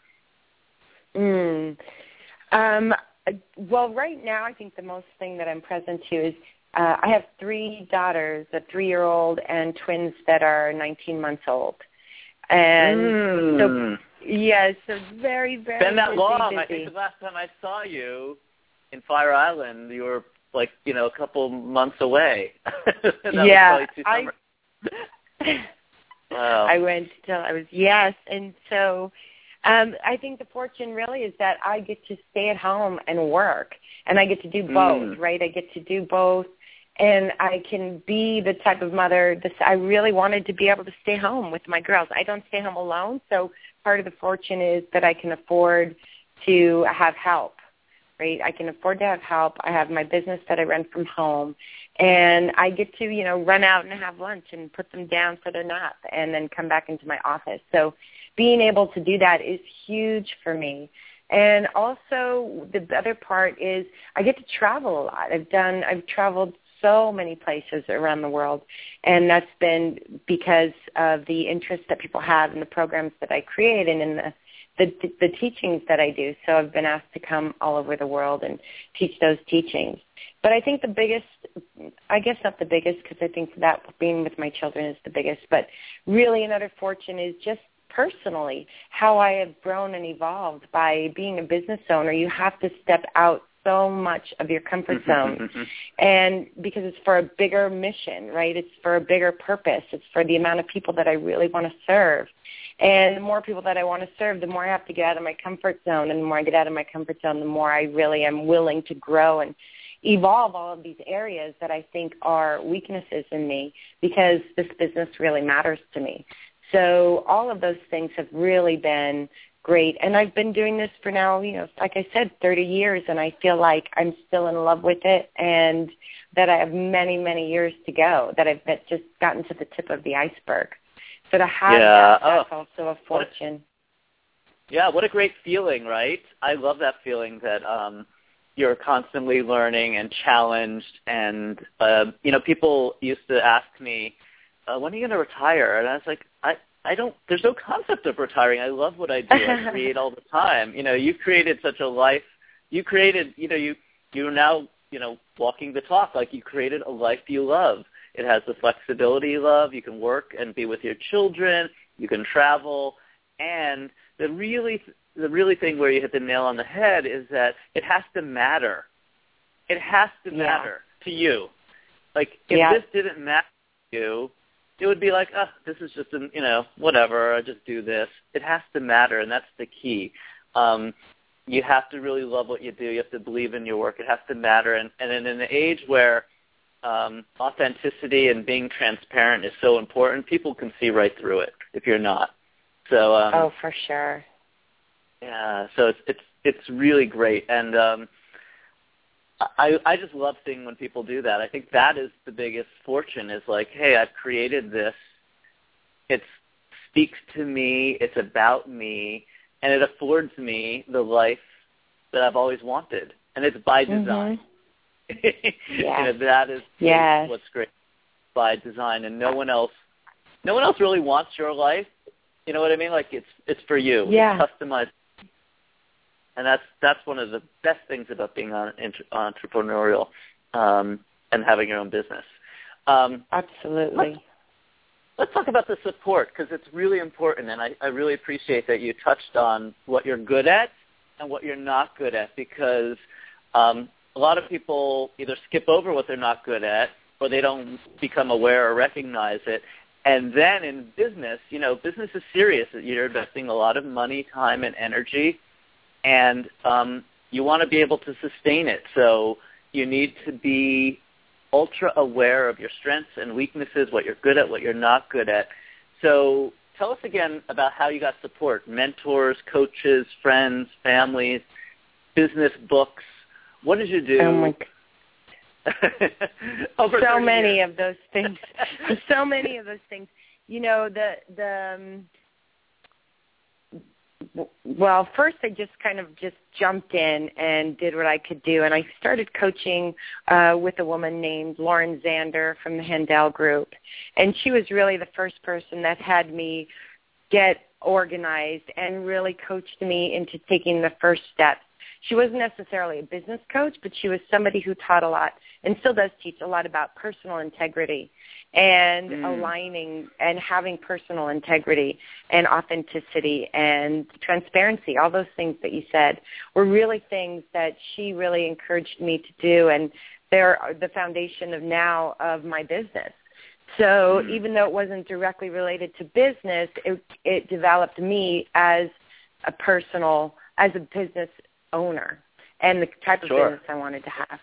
D: Mm. Um, well, right now I think the most thing that I'm present to is uh, I have three daughters, a three-year-old and twins that are nineteen months old. And
C: mm.
D: so, yeah, so very, very
C: Been that
D: busy,
C: long.
D: busy.
C: I think the last time I saw you in Fire Island, you were like, you know, a couple months away. that
D: yeah,
C: was two summers.
D: I,
C: wow.
D: I went till I was, yes, and so um, I think the fortune really is that I get to stay at home and work, and I get to do both,
C: mm.
D: right? I get to do both, and I can be the type of mother that I really wanted to be able to stay home with my girls. I don't stay home alone, so part of the fortune is that I can afford to have help, right? I can afford to have help. I have my business that I run from home, and I get to, you know, run out and have lunch and put them down for their nap and then come back into my office. So being able to do that is huge for me. And also the other part is I get to travel a lot. I've done, I've traveled so many places around the world, and that's been because of the interest that people have in the programs that I create and in the The, the teachings that I do. So I've been asked to come all over the world and teach those teachings. But I think the biggest, I guess not the biggest, because I think that being with my children is the biggest, but really another fortune is just personally how I have grown and evolved by being a business owner. You have to step out so much of your comfort zone, and because it's for a bigger mission, right? It's for a bigger purpose. It's for the amount of people that I really want to serve. And the more people that I want to serve, the more I have to get out of my comfort zone. And the more I get out of my comfort zone, the more I really am willing to grow and evolve all of these areas that I think are weaknesses in me, because this business really matters to me. So all of those things have really been great. And I've been doing this for now, you know, like I said, thirty years, and I feel like I'm still in love with it, and that I have many, many years to go, that I've just gotten to the tip of the iceberg. So to have
C: yeah.
D: that, that's
C: oh,
D: also a fortune.
C: What a, yeah, what a great feeling, right? I love that feeling that um, you're constantly learning and challenged. And, uh, you know, people used to ask me, uh, when are you going to retire? And I was like, I, I don't, there's no concept of retiring. I love what I do. I create all the time. You know, you created such a life. You created, you know, you, you're now you know, walking the talk. Like, you created a life you love. It has the flexibility you love. You can work and be with your children. You can travel. And the really, the really thing where you hit the nail on the head is that it has to matter. It has to
D: yeah.
C: matter to you. Like, if
D: yeah.
C: this didn't matter to you, it would be like, oh, this is just, an, you know, whatever, I just do this. It has to matter, and that's the key. Um, you have to really love what you do. You have to believe in your work. It has to matter. And, and in an age where um, authenticity and being transparent is so important, people can see right through it if you're not. So um,
D: oh, for sure.
C: Yeah, so it's it's it's really great, and um, I I just love seeing when people do that. I think that is the biggest fortune. Is like, hey, I've created this. It speaks to me. It's about me, and it affords me the life that I've always wanted, and it's by design.
D: Mm-hmm.
C: Yeah, you know, that is
D: yes.
C: what's great, by design, and no one else, no one else really wants your life. You know what I mean? Like, it's it's for you.
D: Yeah.
C: It's customized. And that's that's one of the best things about being on, entrepreneurial um, and having your own business. Um,
D: Absolutely.
C: Let's, let's talk about the support, because it's really important, and I, I really appreciate that you touched on what you're good at and what you're not good at, because um, a lot of people either skip over what they're not good at, or they don't become aware or recognize it. And then in business, you know, business is serious. You're investing a lot of money, time, and energy. And um, you want to be able to sustain it. So you need to be ultra aware of your strengths and weaknesses, what you're good at, what you're not good at. So tell us again about how you got support, mentors, coaches, friends, families, business books. What did you do?
D: Oh, my
C: Over
D: so many
C: years.
D: of those things. So many of those things. You know, the the um, well, first I just kind of just jumped in and did what I could do, and I started coaching uh, with a woman named Lauren Zander from the Handel Group, and she was really the first person that had me get organized and really coached me into taking the first steps. She wasn't necessarily a business coach, but she was somebody who taught a lot and still does teach a lot about personal integrity and mm. aligning and having personal integrity and authenticity and transparency. All those things that you said were really things that she really encouraged me to do, and they're the foundation of now of my business. So mm. even though it wasn't directly related to business, it, it developed me as a personal, as a business owner and the type of
C: sure.
D: business I wanted to have.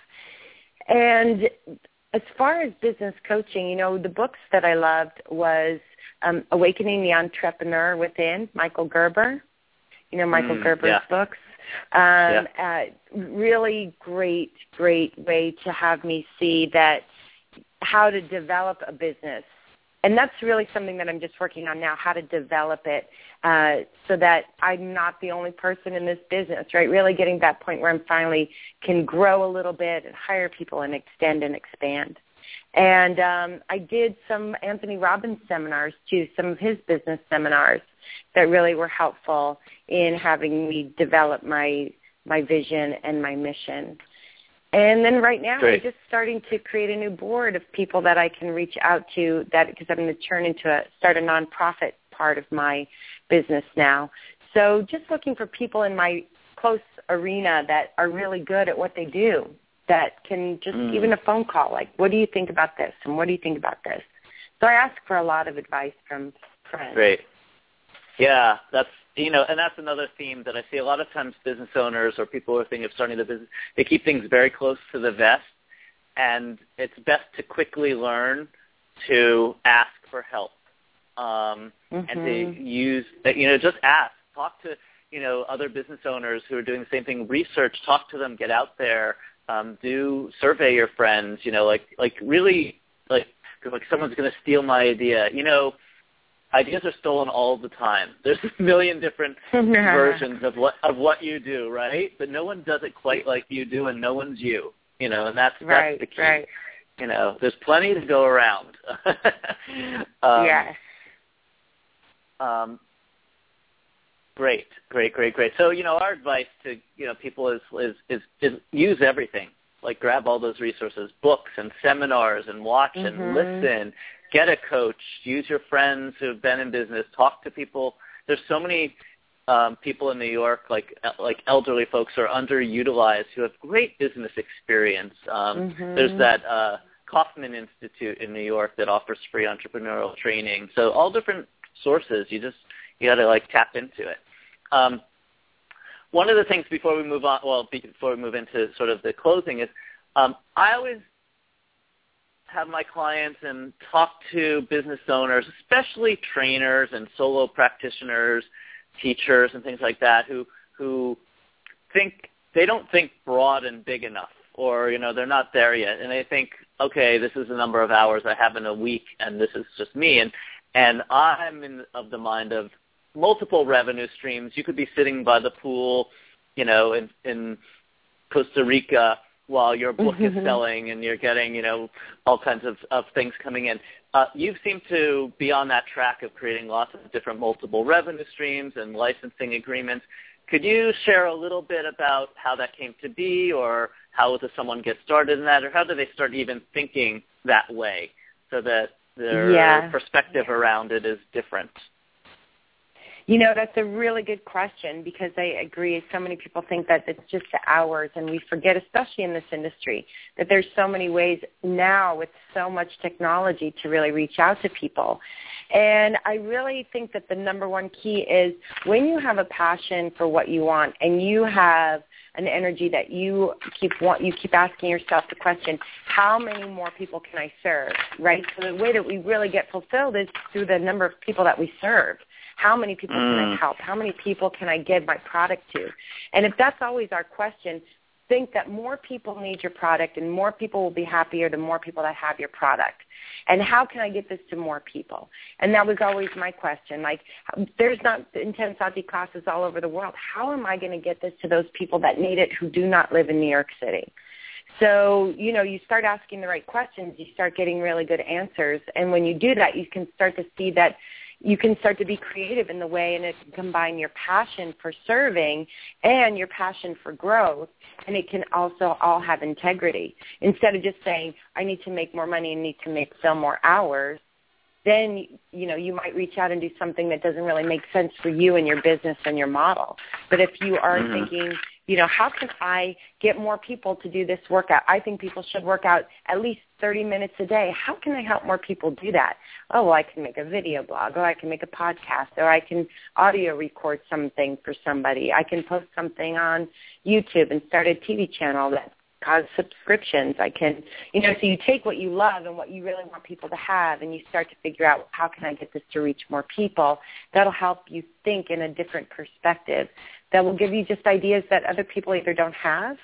D: And as far as business coaching, you know, the books that I loved was um, Awakening the Entrepreneur Within, Michael Gerber. You know, Michael
C: mm,
D: Gerber's
C: yeah.
D: books. Um,
C: yeah.
D: uh, really great, great way to have me see that how to develop a business. And that's really something that I'm just working on now, how to develop it uh, so that I'm not the only person in this business, right? Really getting to that point where I'm finally can grow a little bit and hire people and extend and expand. And um, I did some Anthony Robbins seminars, too, some of his business seminars that really were helpful in having me develop my my vision and my mission. And then right now
C: Great.
D: I'm just starting to create a new board of people that I can reach out to, that because I'm going to turn into a start a nonprofit part of my business now. So just looking for people in my close arena that are really good at what they do, that can just
C: mm.
D: even a phone call, like, what do you think about this and what do you think about this? So I ask for a lot of advice from friends.
C: Great. Yeah, that's, you know, and that's another theme that I see a lot of times business owners or people who are thinking of starting the business, they keep things very close to the vest, and it's best to quickly learn to ask for help um,
D: mm-hmm.
C: and to use, you know, just ask. Talk to, you know, other business owners who are doing the same thing. Research, talk to them, get out there, um, do survey your friends, you know, like, like really, like, like someone's going to steal my idea, you know. Ideas are stolen all the time. There's a million different versions of what of what you do, right? But no one does it quite like you do, and no one's you, you know. And that's
D: right,
C: that's the key.
D: Right.
C: You know, there's plenty to go around. um,
D: yes.
C: Um. Great, great, great, great. So, you know, our advice to you know people is is is, is use everything. like grab all those resources, books and seminars, and watch
D: mm-hmm.
C: and listen. Get a coach. Use your friends who have been in business. Talk to people. There's so many um, people in New York, like like elderly folks, who are underutilized who have great business experience. Um,
D: mm-hmm.
C: There's that uh, Kaufman Institute in New York that offers free entrepreneurial training. So all different sources. You just you got to like tap into it. Um, one of the things before we move on, well, before we move into sort of the closing is, um, I always have my clients and talk to business owners, especially trainers and solo practitioners, teachers and things like that, who who think they don't think broad and big enough, or you know they're not there yet, and they think, okay, this is the number of hours I have in a week, and this is just me, and and I'm in, of the mind of multiple revenue streams. You could be sitting by the pool, you know, in in Costa Rica, while your book mm-hmm. is selling and you're getting, you know, all kinds of, of things coming in. Uh, you seem to be on that track of creating lots of different multiple revenue streams and licensing agreements. Could you share a little bit about how that came to be, or how does someone get started in that, or how do they start even thinking that way so that their
D: yeah.
C: perspective around it is different?
D: You know, that's a really good question, because I agree. So many people think that it's just the hours, and we forget, especially in this industry, that there's so many ways now with so much technology to really reach out to people. And I really think that the number one key is when you have a passion for what you want and you have an energy that you keep want, you keep asking yourself the question, how many more people can I serve, right? So the way that we really get fulfilled is through the number of people that we serve. How many people mm. can I help? How many people can I give my product to? And if that's always our question, think that more people need your product, and more people will be happier the more people that have your product. And how can I get this to more people? And that was always my question. Like, there's not Intensati classes all over the world. How am I going to get this to those people that need it who do not live in New York City? So, you know, you start asking the right questions, you start getting really good answers. And when you do that, you can start to see that you can start to be creative in the way, and it can combine your passion for serving and your passion for growth, and it can also all have integrity. Instead of just saying, I need to make more money and need to make sell more hours, then, you know, you might reach out and do something that doesn't really make sense for you and your business and your model. But if you are mm-hmm. thinking, you know, how can I get more people to do this workout? I think people should work out at least thirty minutes a day. How can I help more people do that? Oh, well, I can make a video blog, or I can make a podcast, or I can audio record something for somebody. I can post something on YouTube and start a T V channel that cause subscriptions. I can, you know, so you take what you love and what you really want people to have, and you start to figure out, how can I get this to reach more people? That'll help you think in a different perspective. That will give you just ideas that other people either don't have,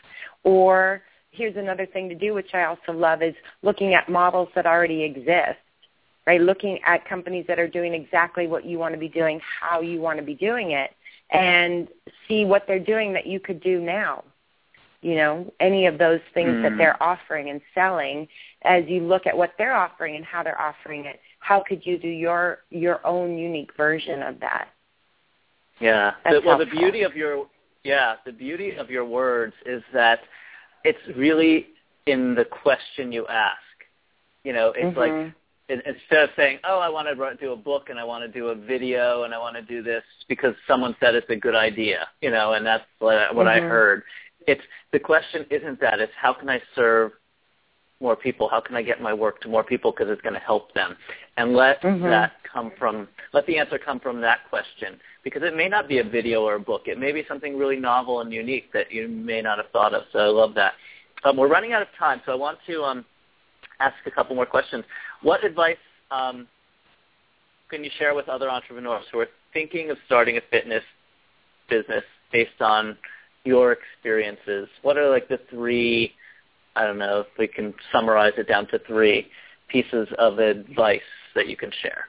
D: or here's another thing to do, which I also love, is looking at models that already exist, right? Looking at companies that are doing exactly what you want to be doing, how you want to be doing it, and see what they're doing that you could do now. You know, any of those things mm. that they're offering and selling, as you look at what they're offering and how they're offering it, how could you do your your own unique version of that?
C: Yeah. The, well, the beauty of your yeah, the beauty of your words is that it's really in the question you ask. You know, it's mm-hmm. like it, instead of saying, "Oh, I want to do a book and I want to do a video and I want to do this because someone said it's a good idea," you know, and that's what, what mm-hmm. I heard. It's the question isn't that. It's how can I serve more people? How can I get my work to more people because it's going to help them? And let mm-hmm. that come from, let the answer come from that question, because it may not be a video or a book. It may be something really novel and unique that you may not have thought of. So I love that. Um, we're running out of time, so I want to um, ask a couple more questions. What advice um, can you share with other entrepreneurs who are thinking of starting a fitness business based on your experiences? What are like the three, I don't know if we can summarize it down to three pieces of advice that you can share?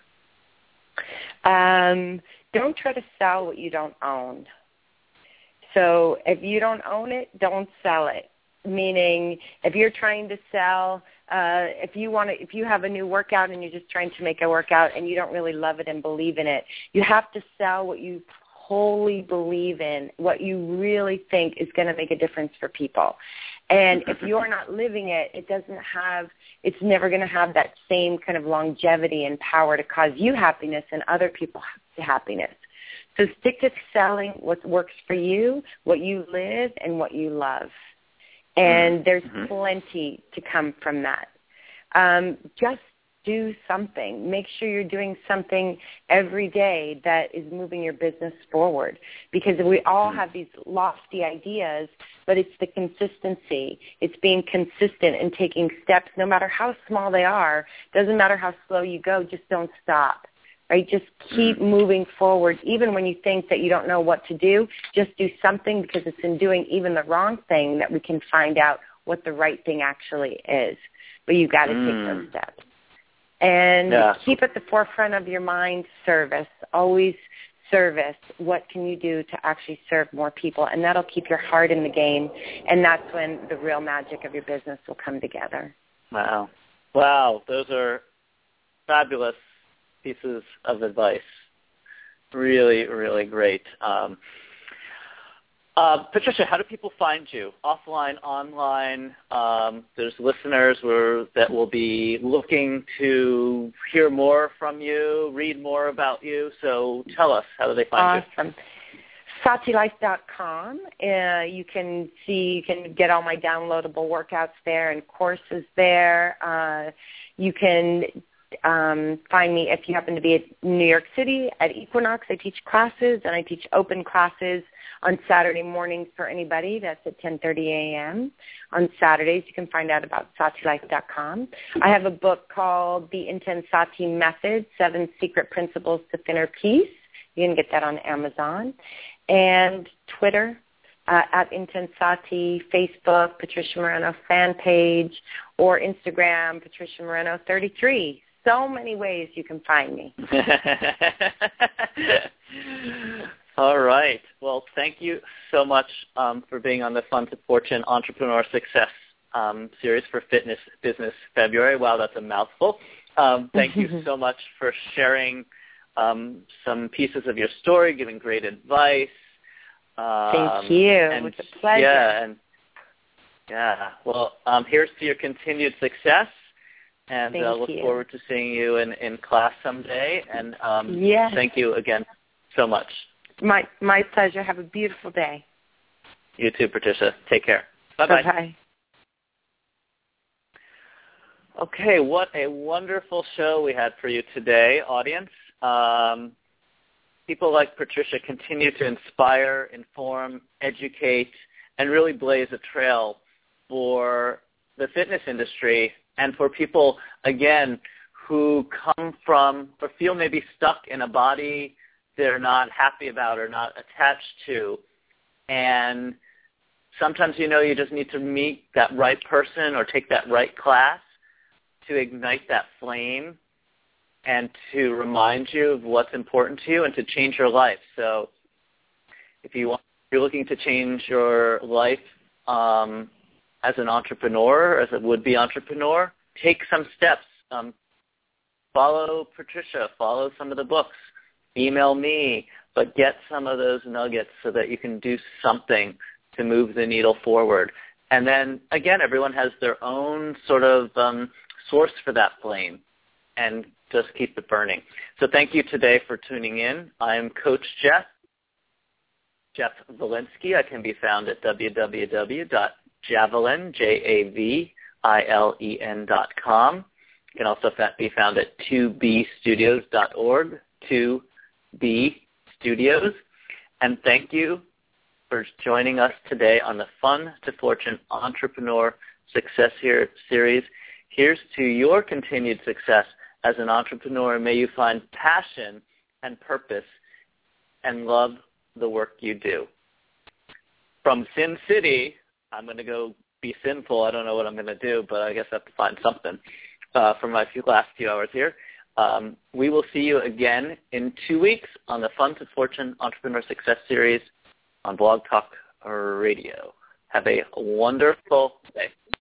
D: Um, don't try to sell what you don't own. So if you don't own it, don't sell it. Meaning, if you're trying to sell, uh, if you want to, if you have a new workout and you're just trying to make a workout and you don't really love it and believe in it, you have to sell what you wholly believe in, what you really think is going to make a difference for people. And if you're not living it, it doesn't have, it's never going to have that same kind of longevity and power to cause you happiness and other people happiness. So stick to selling what works for you, what you live, and what you love. And there's mm-hmm. plenty to come from that. Um, just do something. Make sure you're doing something every day that is moving your business forward, because we all have these lofty ideas, but it's the consistency. It's being consistent and taking steps, no matter how small they are. Doesn't matter how slow you go, just don't stop. Right? Just keep moving forward. Even when you think that you don't know what to do, just do something, because it's in doing even the wrong thing that we can find out what the right thing actually is. But you've got to mm. take those steps. And yeah. keep at the forefront of your mind service. Always service. What can you do to actually serve more people? And that'll keep your heart in the game. And that's when the real magic of your business will come together.
C: Wow. Wow. Those are fabulous pieces of advice. Really, really great. Um, uh, Patricia, how do people find you? Offline, online? Um, there's listeners where, that will be looking to hear more from you, read more about you. So tell us, how do they find
D: awesome. you? Sati Life dot com. Uh, you can see, you can get all my downloadable workouts there and courses there. Uh, you can Um, find me if you happen to be at New York City at Equinox. I teach classes, and I teach open classes on Saturday mornings for anybody. That's at ten thirty a.m. On Saturdays, you can find out about Sati Life dot com. I have a book called The Intensati Method, Seven Secret Principles to Thinner Peace. You can get that on Amazon. And Twitter, uh, at Intensati, Facebook, Patricia Moreno fan page, or Instagram, Patricia Moreno thirty-three. So many ways you can find me.
C: All right. Well, thank you so much um, for being on the Fun to Fortune Entrepreneur Success um, series for Fitness Business February. Wow, that's a mouthful. Um, thank you so much for sharing um, some pieces of your story, giving great advice. Um,
D: thank you.
C: And,
D: it was a pleasure.
C: Yeah. And, yeah. Well, um, here's to your continued success. And
D: thank
C: uh, look
D: you.
C: forward to seeing you in, in class someday. And um,
D: yes.
C: thank you again so much.
D: My my pleasure. Have a beautiful day.
C: You too, Patricia. Take care. Bye-bye.
D: Bye-bye.
C: Okay, what a wonderful show we had for you today, audience. Um, people like Patricia continue to inspire, inform, educate, and really blaze a trail for the fitness industry and for people, again, who come from or feel maybe stuck in a body they're not happy about or not attached to. And sometimes, you know, you just need to meet that right person or take that right class to ignite that flame and to remind you of what's important to you and to change your life. So if you want, if you're looking to change your life um, as an entrepreneur, as a would-be entrepreneur, take some steps. Um, follow Patricia. Follow some of the books. Email me. But get some of those nuggets so that you can do something to move the needle forward. And then, again, everyone has their own sort of um, source for that flame, and just keep it burning. So thank you today for tuning in. I'm Coach Jeff, Jeff Valinsky. I can be found at w w w dot javelin, J A V I L E N dot com. You can also be found at two b studios dot org, two b Studios. And thank you for joining us today on the Fun to Fortune Entrepreneur Success here Series. Here's to your continued success as an entrepreneur. May you find passion and purpose and love the work you do. From Sin City, I'm going to go be sinful. I don't know what I'm going to do, but I guess I have to find something uh, for my few last few hours here. Um, we will see you again in two weeks on the Fun to Fortune Entrepreneur Success Series on Blog Talk Radio. Have a wonderful day.